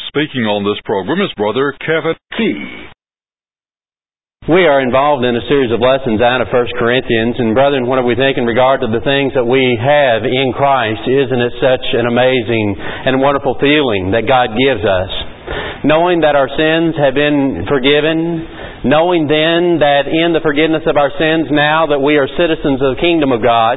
speaking on this program is Brother Kevin T. We are involved in a series of lessons out of 1 Corinthians, and brethren, what do we think in regard to the things that we have in Christ? Isn't it such an amazing and wonderful feeling that God gives us? Knowing that our sins have been forgiven, knowing then that in the forgiveness of our sins now that we are citizens of the kingdom of God,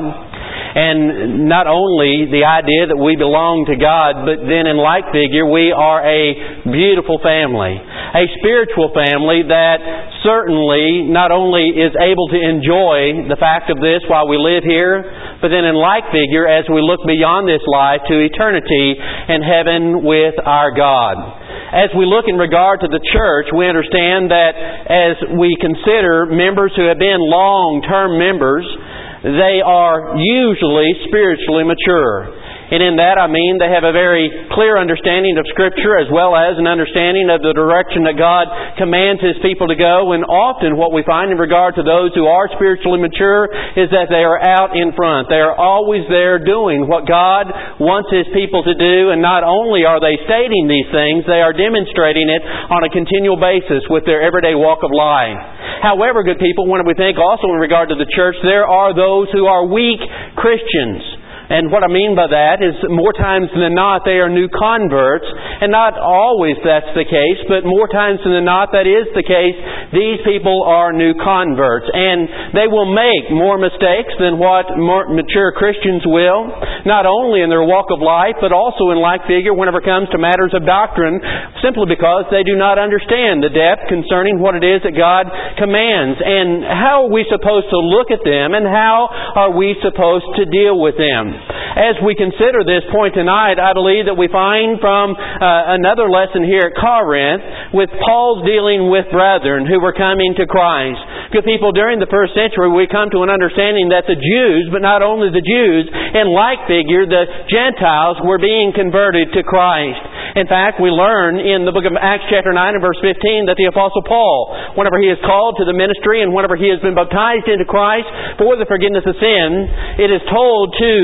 and not only the idea that we belong to God, but then in like figure we are a beautiful family, a spiritual family that certainly not only is able to enjoy the fact of this while we live here, but then in like figure as we look beyond this life to eternity in heaven with our God. As we look in regard to the church, we understand that as we consider members who have been long-term members, they are usually spiritually mature. And in that I mean they have a very clear understanding of Scripture as well as an understanding of the direction that God commands His people to go. And often what we find in regard to those who are spiritually mature is that they are out in front. They are always there doing what God wants His people to do. And not only are they stating these things, they are demonstrating it on a continual basis with their everyday walk of life. However, good people, when we think also in regard to the church, there are those who are weak Christians. And what I mean by that is more times than not they are new converts, and not always that's the case, but more times than not that is the case. These people are new converts, and they will make more mistakes than what more mature Christians will, not only in their walk of life, but also in like figure whenever it comes to matters of doctrine, simply because they do not understand the depth concerning what it is that God commands, and how are we supposed to look at them, and how are we supposed to deal with them. As we consider this point tonight, I believe that we find from another lesson here at Corinth with Paul's dealing with brethren who were coming to Christ. Good people, during the first century we come to an understanding that the Jews, but not only the Jews, in like figure the Gentiles were being converted to Christ. In fact, we learn in the book of Acts chapter 9 and verse 15 that the Apostle Paul, whenever he is called to the ministry and whenever he has been baptized into Christ for the forgiveness of sin, it is told to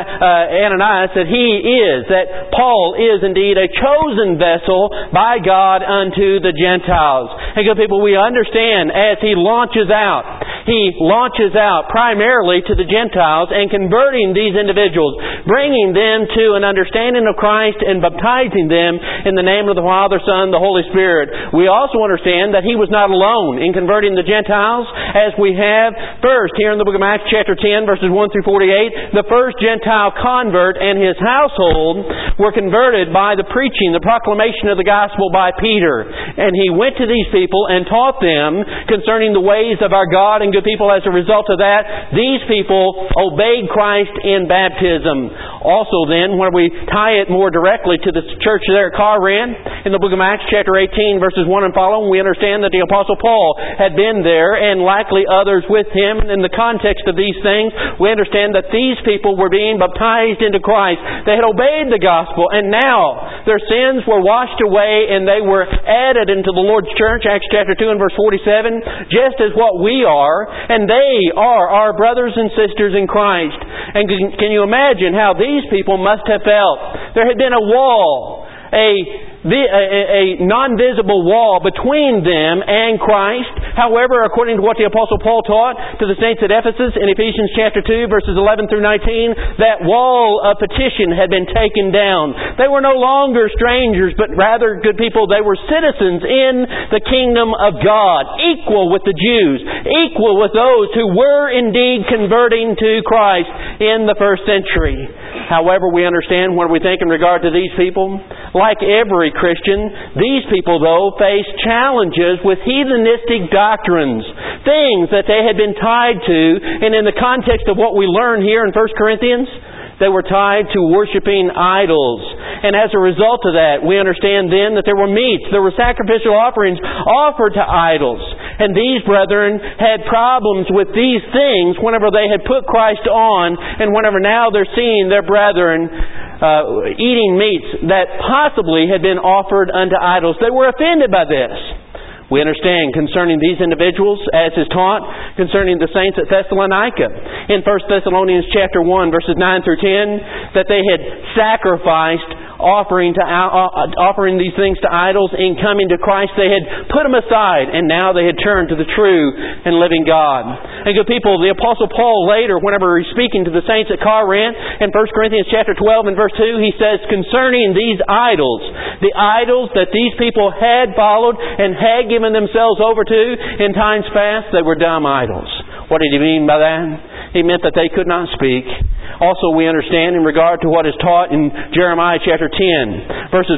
Ananias that Paul is indeed a chosen vessel by God unto the Gentiles. And good people, we understand as he launches out primarily to the Gentiles and converting these individuals, bringing them to an understanding of Christ and baptizing them in the name of the Father, Son, the Holy Spirit. We also understand that he was not alone in converting the Gentiles, as we have first here in the book of Acts chapter 10 verses 1 through 48, the first Gentile convert and his household were converted by the preaching, the proclamation of the gospel by Peter. And he went to these people and taught them concerning the ways of our God. And good people, as a result of that, these people obeyed Christ in baptism. Also then, when we tie it more directly to the church there at Corinth, in the book of Acts chapter 18 verses 1 and following, we understand that the Apostle Paul had been there and likely others with him. In the context of these things, we understand that these people were being baptized into Christ. They had obeyed the gospel, and now their sins were washed away and they were added into the Lord's church, Acts chapter 2 and verse 47, just as what we are, and they are our brothers and sisters in Christ. And can you imagine how these people must have felt? There had been a wall, a non-visible wall between them and Christ. However, according to what the Apostle Paul taught to the saints at Ephesus in Ephesians chapter 2 verses 11 through 19, that wall of petition had been taken down. They were no longer strangers, but rather, good people, they were citizens in the kingdom of God, equal with the Jews, equal with those who were indeed converting to Christ in the first century. However, we understand when we think in regard to these people, like every Christian, these people, though, face challenges with heathenistic doctrines, things that they had been tied to, and in the context of what we learn here in 1 Corinthians, they were tied to worshiping idols. And as a result of that, we understand then that there were meats, there were sacrificial offerings offered to idols. And these brethren had problems with these things whenever they had put Christ on, and whenever now they're seeing their brethren eating meats that possibly had been offered unto idols. They were offended by this. We understand concerning these individuals, as is taught concerning the saints at Thessalonica, in 1 Thessalonians chapter 1, verses 9 through 10, that they had sacrificed offering these things to idols and coming to Christ. They had put them aside, and now they had turned to the true and living God. And good people, the Apostle Paul later, whenever he's speaking to the saints at Corinth, in 1 Corinthians chapter 12 and verse 2, he says, concerning these idols, the idols that these people had followed and had given themselves over to in times past, they were dumb idols. What did he mean by that? He meant that they could not speak. Also, we understand in regard to what is taught in Jeremiah chapter 10, verses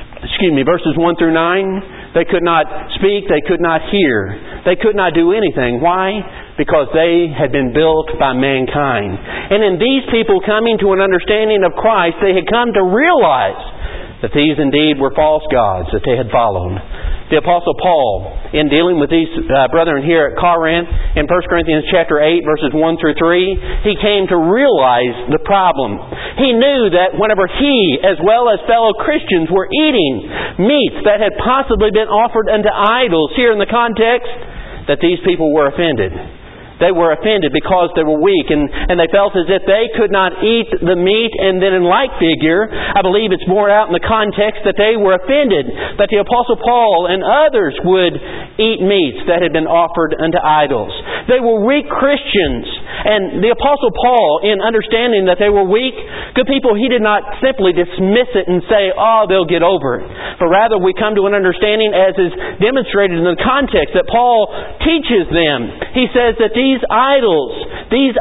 1 through 9, they could not speak, they could not hear. They could not do anything. Why? Because they had been built by mankind. And in these people coming to an understanding of Christ, they had come to realize that these indeed were false gods that they had followed. The Apostle Paul, in dealing with these brethren here at Corinth, in 1 Corinthians chapter 8, verses 1 through 3, he came to realize the problem. He knew that whenever he, as well as fellow Christians, were eating meats that had possibly been offered unto idols, here in the context, that these people were offended. They were offended because they were weak, and they felt as if they could not eat the meat. And then in like figure, I believe it's borne out in the context that they were offended that the Apostle Paul and others would eat meats that had been offered unto idols. They were weak Christians. And the Apostle Paul, in understanding that they were weak, good people, he did not simply dismiss it and say, oh, they'll get over it. But rather we come to an understanding, as is demonstrated in the context that Paul teaches them. He says that these idols, these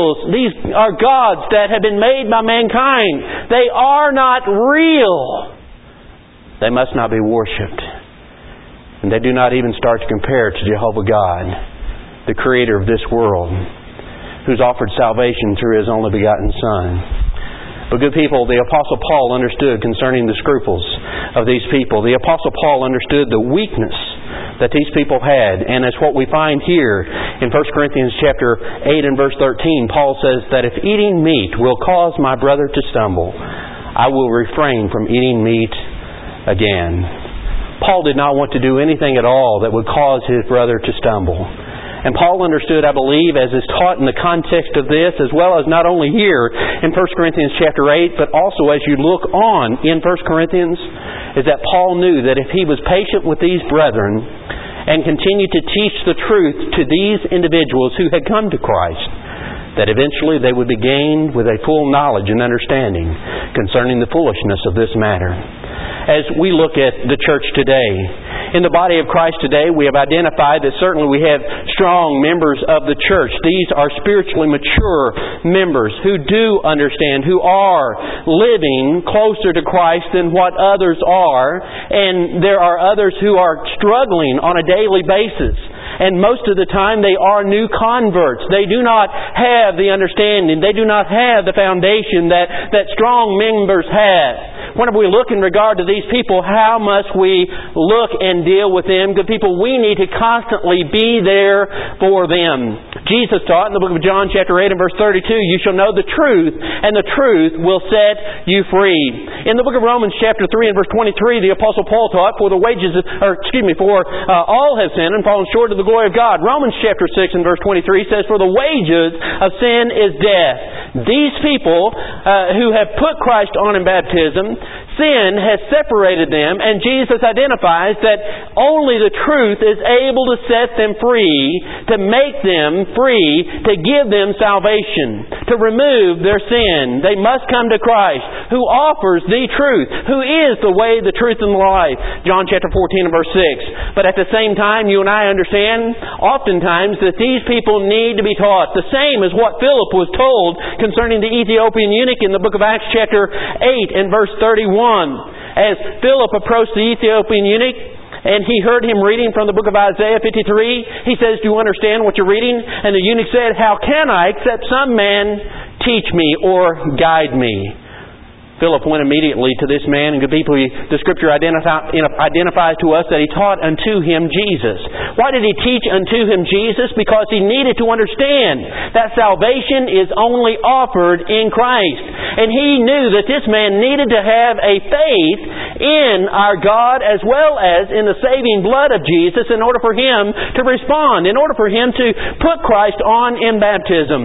are gods that have been made by mankind. They are not real. They must not be worshipped. And they do not even start to compare to Jehovah God, the Creator of this world, who's offered salvation through His only begotten Son. But good people, the Apostle Paul understood concerning the scruples of these people. The Apostle Paul understood the weakness that these people had. And as what we find here in 1 Corinthians chapter 8 and verse 13, Paul says that if eating meat will cause my brother to stumble, I will refrain from eating meat again. Paul did not want to do anything at all that would cause his brother to stumble. And Paul understood, I believe, as is taught in the context of this, as well as not only here in 1 Corinthians chapter 8, but also as you look on in 1 Corinthians, is that Paul knew that if he was patient with these brethren and continued to teach the truth to these individuals who had come to Christ, that eventually they would be gained with a full knowledge and understanding concerning the foolishness of this matter. As we look at the church today, in the body of Christ today, we have identified that certainly we have strong members of the church. These are spiritually mature members who do understand, who are living closer to Christ than what others are. And there are others who are struggling on a daily basis. And most of the time they are new converts. They do not have the understanding. They do not have the foundation that strong members have. Whenever we look in regard to these people, how must we look and deal with them? Good people, we need to constantly be there for them. Jesus taught in the book of John chapter 8 and verse 32, you shall know the truth, and the truth will set you free. In the book of Romans chapter 3 and verse 23, the Apostle Paul taught, for all have sinned and fallen short of the glory of God. Romans chapter 6 and verse 23 says, for the wages of sin is death. These people who have put Christ on in baptism, sin has separated them, and Jesus identifies that only the truth is able to set them free, to make them free, to give them salvation, to remove their sin. They must come to Christ, who offers the truth, who is the way, the truth, and the life. John chapter 14 and verse 6. But at the same time, you and I understand oftentimes that these people need to be taught. The same as what Philip was told concerning the Ethiopian eunuch in the book of Acts chapter 8 and verse 31. As Philip approached the Ethiopian eunuch and he heard him reading from the book of Isaiah 53, he says, do you understand what you're reading? And the eunuch said, how can I except some man teach me or guide me? Philip went immediately to this man, and good people, the Scripture identifies to us that he taught unto him Jesus. Why did he teach unto him Jesus? Because he needed to understand that salvation is only offered in Christ. And he knew that this man needed to have a faith in our God as well as in the saving blood of Jesus in order for him to respond, in order for him to put Christ on in baptism.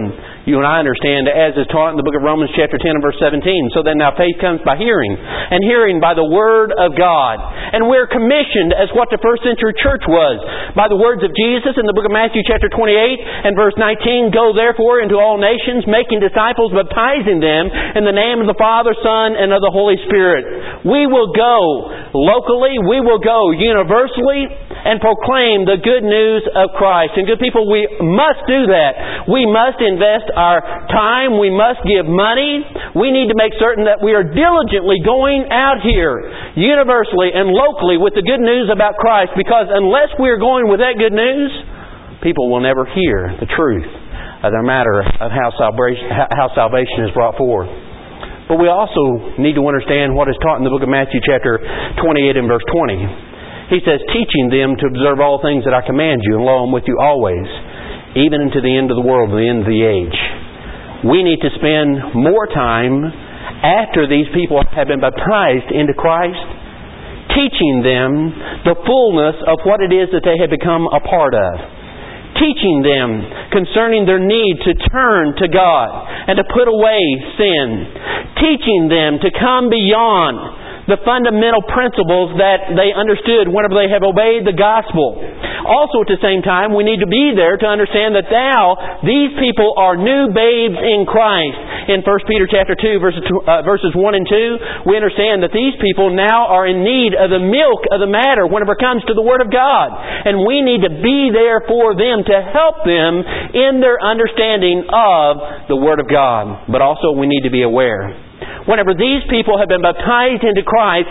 You and I understand, as is taught in the book of Romans chapter 10 and verse 17. So then now faith comes by hearing, and hearing by the Word of God. And we're commissioned as what the first century church was, by the words of Jesus in the book of Matthew chapter 28 and verse 19, Go therefore into all nations, making disciples, baptizing them in the name of the Father, Son, and of the Holy Spirit. We will go locally, we will go universally, and proclaim the good news of Christ. And good people, we must do that. We must invest our time. We must give money. We need to make certain that we are diligently going out here, universally and locally, with the good news about Christ. Because unless we are going with that good news, people will never hear the truth of the matter of how salvation is brought forth. But we also need to understand what is taught in the book of Matthew chapter 28 and verse 20. He says, teaching them to observe all things that I command you, and lo, I'm with you always, even unto the end of the world, the end of the age. We need to spend more time after these people have been baptized into Christ, teaching them the fullness of what it is that they have become a part of. Teaching them concerning their need to turn to God and to put away sin. Teaching them to come beyond the fundamental principles that they understood whenever they have obeyed the gospel. Also at the same time, we need to be there to understand that now these people are new babes in Christ. In 1 Peter chapter 2 verses 1 and 2, we understand that these people now are in need of the milk of the matter whenever it comes to the Word of God. And we need to be there for them to help them in their understanding of the Word of God. But also we need to be aware. Whenever these people have been baptized into Christ,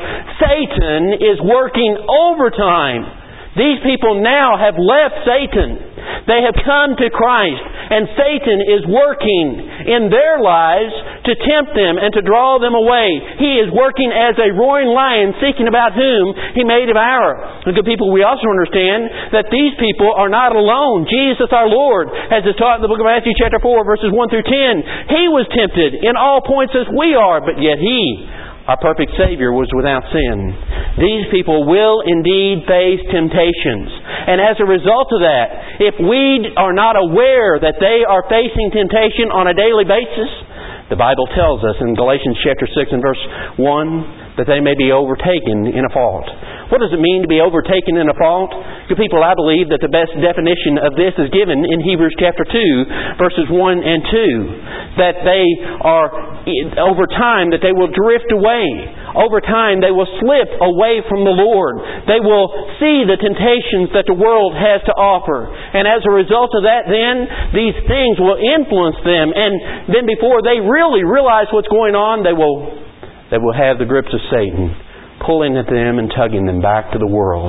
Satan is working overtime. These people now have left Satan. They have come to Christ, and Satan is working in their lives to tempt them and to draw them away. He is working as a roaring lion, seeking about whom he may devour. And good people, we also understand that these people are not alone. Jesus our Lord, as is taught in the book of Matthew chapter 4, verses 1 through 10, He was tempted in all points as we are, but yet He, our perfect Savior, was without sin. These people will indeed face temptations. And as a result of that, if we are not aware that they are facing temptation on a daily basis, the Bible tells us in Galatians chapter 6 and verse 1 that they may be overtaken in a fault. What does it mean to be overtaken in a fault? Good people, I believe that the best definition of this is given in Hebrews chapter 2, verses 1 and 2. That they are, over time, that they will drift away. Over time, they will slip away from the Lord. They will see the temptations that the world has to offer. And as a result of that, then, these things will influence them. And then before they really realize what's going on, they will have the grips of Satan, pulling at them and tugging them back to the world.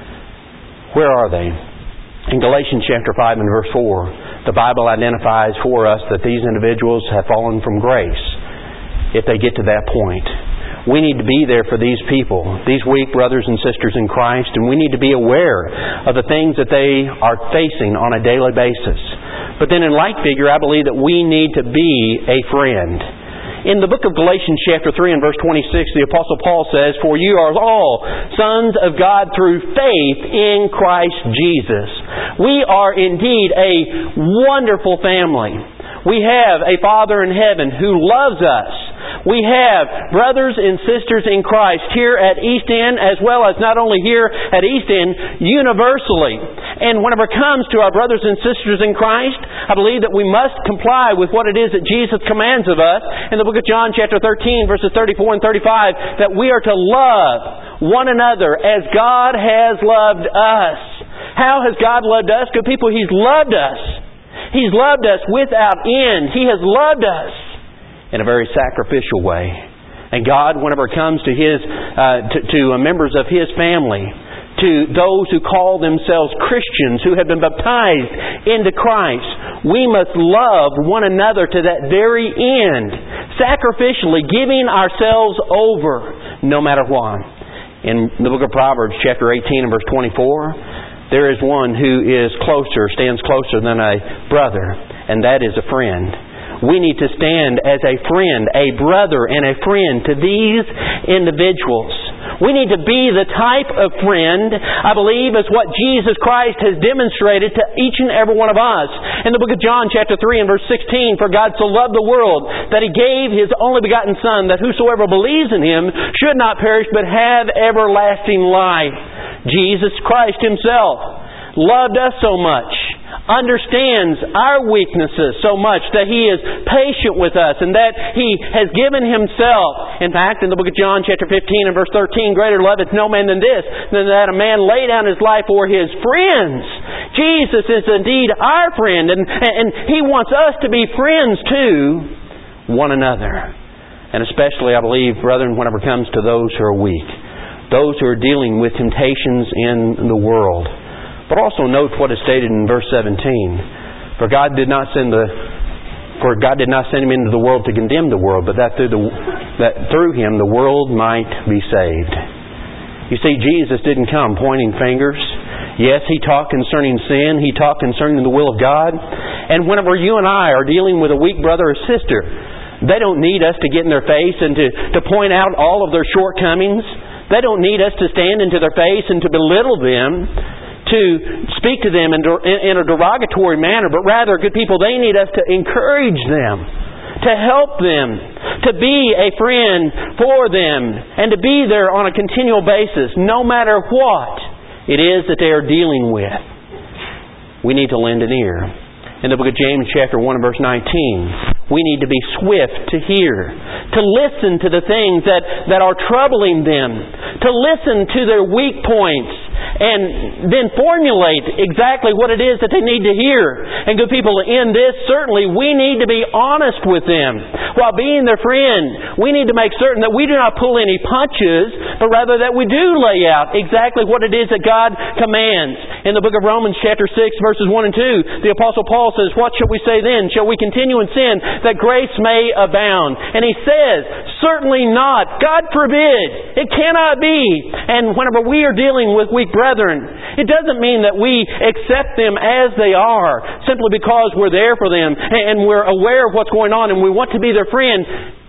Where are they? In Galatians chapter 5 and verse 4, the Bible identifies for us that these individuals have fallen from grace if they get to that point. We need to be there for these people, these weak brothers and sisters in Christ, and we need to be aware of the things that they are facing on a daily basis. But then in like figure, I believe that we need to be a friend. In the book of Galatians chapter 3 and verse 26, the Apostle Paul says, For you are all sons of God through faith in Christ Jesus. We are indeed a wonderful family. We have a Father in heaven who loves us. We have brothers and sisters in Christ here at East End, as well as not only here at East End, universally. And whenever it comes to our brothers and sisters in Christ, I believe that we must comply with what it is that Jesus commands of us in the book of John chapter 13, verses 34 and 35, that we are to love one another as God has loved us. How has God loved us? Good people, He's loved us. He's loved us without end. He has loved us in a very sacrificial way. And God, whenever it comes to members of His family, to those who call themselves Christians, who have been baptized into Christ, we must love one another to that very end, sacrificially giving ourselves over no matter what. In the book of Proverbs, chapter 18 and verse 24, there is one who stands closer than a brother, and that is a friend. We need to stand as a friend, a brother and a friend to these individuals. We need to be the type of friend, I believe, is what Jesus Christ has demonstrated to each and every one of us. In the book of John, chapter 3 and verse 16, "For God so loved the world that He gave His only begotten Son, that whosoever believes in Him should not perish but have everlasting life." Jesus Christ Himself loved us so much, understands our weaknesses so much that He is patient with us and that He has given Himself. In fact, in the book of John chapter 15 and verse 13, "Greater loveth no man than this, than that a man lay down his life for his friends." Jesus is indeed our friend, and He wants us to be friends to one another. And especially, I believe, brethren, whenever it comes to those who are weak, those who are dealing with temptations in the world. But also note what is stated in verse 17. For God did not send Him into the world to condemn the world, but that through Him the world might be saved. You see, Jesus didn't come pointing fingers. Yes, He talked concerning sin. He talked concerning the will of God. And whenever you and I are dealing with a weak brother or sister, they don't need us to get in their face and to point out all of their shortcomings. They don't need us to stand into their face and to belittle them, to speak to them in a derogatory manner, but rather, good people, they need us to encourage them, to help them, to be a friend for them, and to be there on a continual basis, no matter what it is that they are dealing with. We need to lend an ear. In the book of James, chapter 1 and verse 19, we need to be swift to hear, to listen to the things that are troubling them, to listen to their weak points, and then formulate exactly what it is that they need to hear. And good people, in this, certainly we need to be honest with them. While being their friend, we need to make certain that we do not pull any punches, but rather that we do lay out exactly what it is that God commands. In the book of Romans chapter 6, verses 1 and 2, the Apostle Paul says, "What shall we say then? Shall we continue in sin that grace may abound?" And he says, "Certainly not. God forbid. It cannot be." And whenever we are dealing with weak brethren, it doesn't mean that we accept them as they are, simply because we're there for them and we're aware of what's going on and we want to be their friend.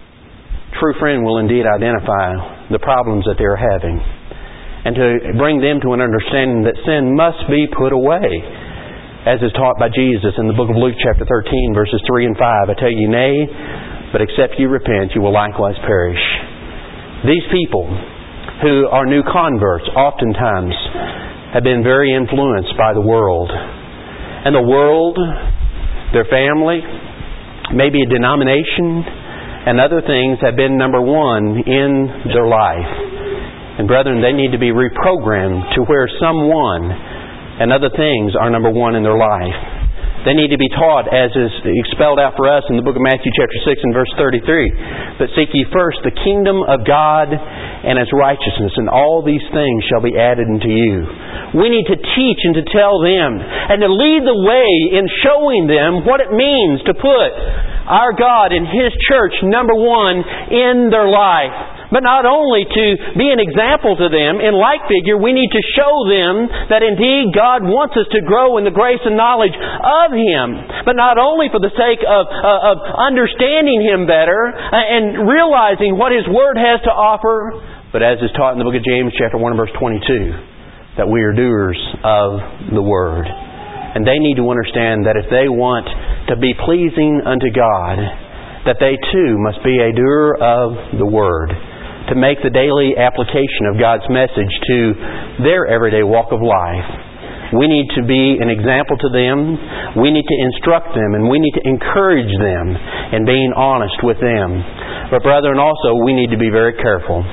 True friend will indeed identify the problems that they're having and to bring them to an understanding that sin must be put away, as is taught by Jesus in the book of Luke chapter 13, verses 3 and 5. "I tell you, nay, but except you repent, you will likewise perish." These people who are new converts oftentimes have been very influenced by the world. And the world, their family, maybe a denomination, and other things have been number one in their life. And brethren, they need to be reprogrammed to where someone and other things are number one in their life. They need to be taught, as is spelled out for us in the book of Matthew chapter 6 and verse 33. "But seek ye first the kingdom of God and His righteousness, and all these things shall be added unto you." We need to teach and to tell them and to lead the way in showing them what it means to put our God and His church number one in their life. But not only to be an example to them, in like figure, we need to show them that indeed God wants us to grow in the grace and knowledge of Him. But not only for the sake of understanding Him better and realizing what His Word has to offer, but as is taught in the book of James chapter 1 and verse 22, that we are doers of the Word. And they need to understand that if they want to be pleasing unto God, that they too must be a doer of the Word, to make the daily application of God's message to their everyday walk of life. We need to be an example to them. We need to instruct them, and we need to encourage them in being honest with them. But brethren, also, we need to be very careful.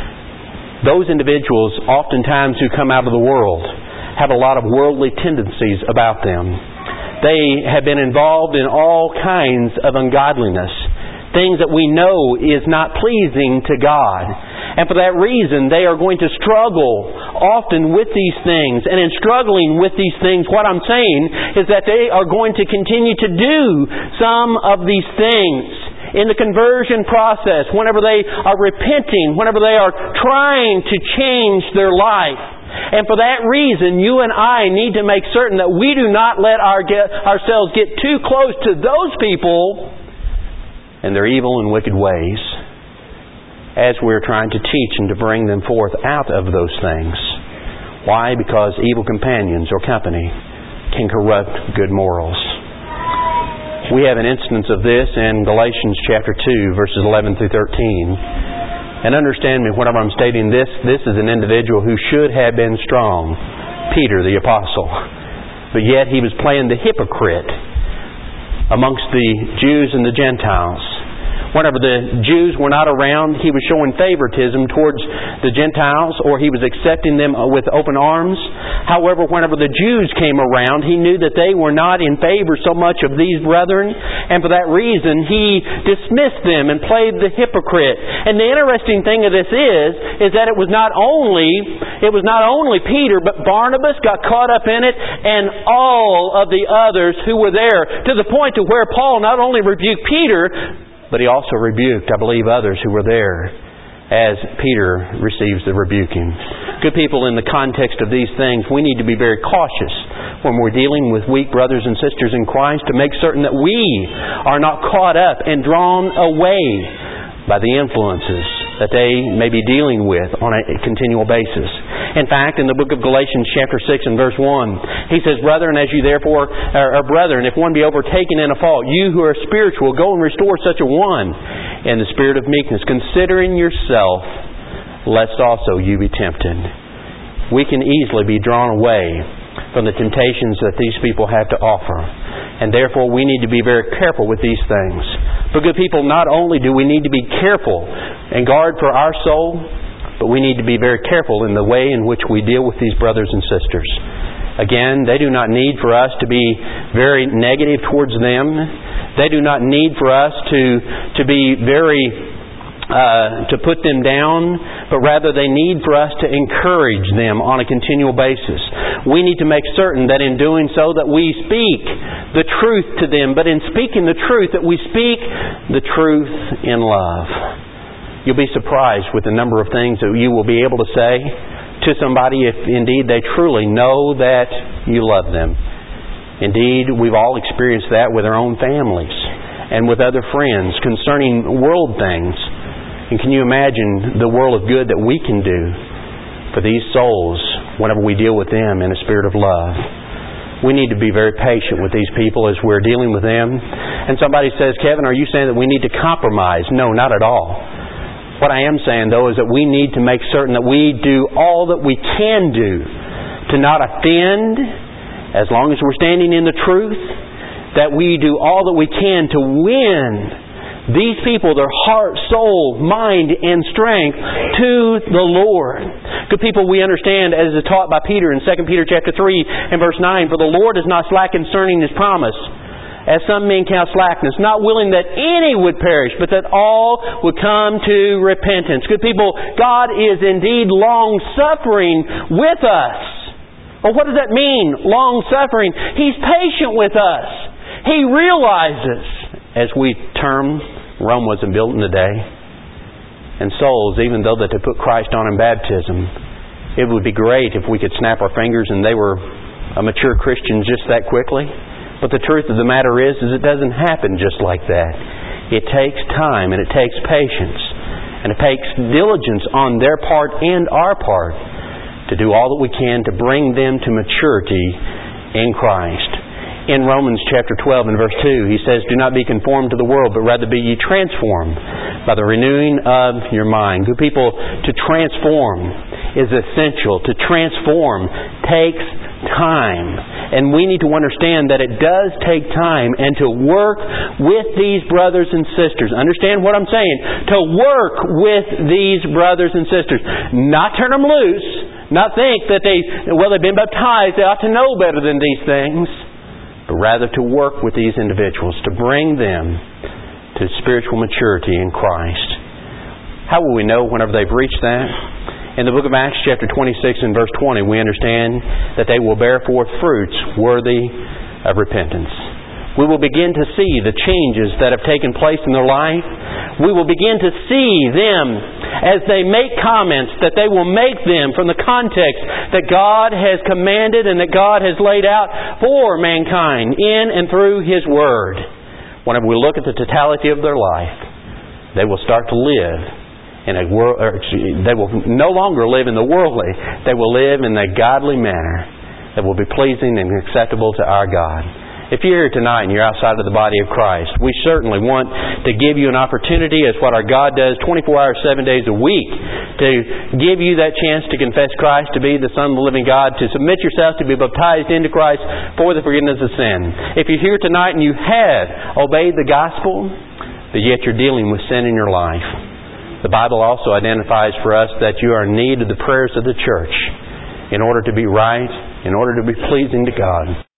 Those individuals, oftentimes who come out of the world, have a lot of worldly tendencies about them. They have been involved in all kinds of ungodliness, things that we know is not pleasing to God. And for that reason, they are going to struggle often with these things. And in struggling with these things, what I'm saying is that they are going to continue to do some of these things in the conversion process, whenever they are repenting, whenever they are trying to change their life. And for that reason, you and I need to make certain that we do not let ourselves get too close to those people and their evil and wicked ways. as we're trying to teach and to bring them forth out of those things. Why? Because evil companions or company can corrupt good morals. We have an instance of this in Galatians chapter 2, verses 11 through 13. And understand me, whenever I'm stating this is an individual who should have been strong, Peter the Apostle. But yet he was playing the hypocrite amongst the Jews and the Gentiles. Whenever the Jews were not around, he was showing favoritism towards the Gentiles, or he was accepting them with open arms. However, whenever the Jews came around, he knew that they were not in favor so much of these brethren, and for that reason he dismissed them and played the hypocrite. And the interesting thing of this is that it was not only Peter, but Barnabas got caught up in it, and all of the others who were there, to the point to where Paul not only rebuked Peter, but he also rebuked, I believe, others who were there as Peter receives the rebuking. Good people, in the context of these things, we need to be very cautious when we're dealing with weak brothers and sisters in Christ to make certain that we are not caught up and drawn away by the influences that they may be dealing with on a continual basis. In fact, in the book of Galatians chapter 6 and verse 1, he says, Brethren, as you therefore are brethren, if one be overtaken in a fault, you who are spiritual, go and restore such a one in the spirit of meekness, considering yourself, lest also you be tempted. We can easily be drawn away from the temptations that these people have to offer. And therefore we need to be very careful with these things. But good people, not only do we need to be careful and guard for our soul, but we need to be very careful in the way in which we deal with these brothers and sisters. Again, they do not need for us to be very negative towards them. They do not need for us to be very to put them down, but rather they need for us to encourage them on a continual basis. We need to make certain that in doing so that we speak the truth to them, but in speaking the truth that we speak the truth in love. You'll be surprised with the number of things that you will be able to say to somebody if indeed they truly know that you love them. Indeed, we've all experienced that with our own families and with other friends concerning world things. And can you imagine the world of good that we can do for these souls whenever we deal with them in a spirit of love? We need to be very patient with these people as we're dealing with them. And somebody says, Kevin, are you saying that we need to compromise? No, not at all. What I am saying, though, is that we need to make certain that we do all that we can do to not offend, as long as we're standing in the truth, that we do all that we can to win these people, their heart, soul, mind, and strength to the Lord. Good people, we understand, as is taught by Peter in 2 Peter chapter 3 and verse 9, For the Lord is not slack concerning His promise, as some men count slackness, not willing that any would perish, but that all would come to repentance. Good people, God is indeed long-suffering with us. Well, what does that mean, long-suffering? He's patient with us. He realizes, as we term, Rome wasn't built in a day. And souls, even though that they put Christ on in baptism, it would be great if we could snap our fingers and they were a mature Christian just that quickly. But the truth of the matter is it doesn't happen just like that. It takes time and it takes patience. And it takes diligence on their part and our part to do all that we can to bring them to maturity in Christ. In Romans chapter 12 and verse 2, he says, Do not be conformed to the world, but rather be ye transformed by the renewing of your mind. Good people, to transform is essential. To transform takes time. And we need to understand that it does take time, and to work with these brothers and sisters. Understand what I'm saying? To work with these brothers and sisters. Not turn them loose. Not think that they've been baptized, they ought to know better than these things. But rather to work with these individuals, to bring them to spiritual maturity in Christ. How will we know whenever they've reached that? In the book of Acts chapter 26 and verse 20, we understand that they will bear forth fruits worthy of repentance. We will begin to see the changes that have taken place in their life. We will begin to see them as they make comments, that they will make them from the context that God has commanded and that God has laid out for mankind in and through His Word. Whenever we look at the totality of their life, they will start to live in a world. They will no longer live in the worldly. They will live in a godly manner that will be pleasing and acceptable to our God. If you're here tonight and you're outside of the body of Christ, we certainly want to give you an opportunity, as what our God does 24 hours, 7 days a week, to give you that chance to confess Christ to be the Son of the living God, to submit yourself to be baptized into Christ for the forgiveness of sin. If you're here tonight and you have obeyed the gospel, but yet you're dealing with sin in your life, the Bible also identifies for us that you are in need of the prayers of the church in order to be right, in order to be pleasing to God.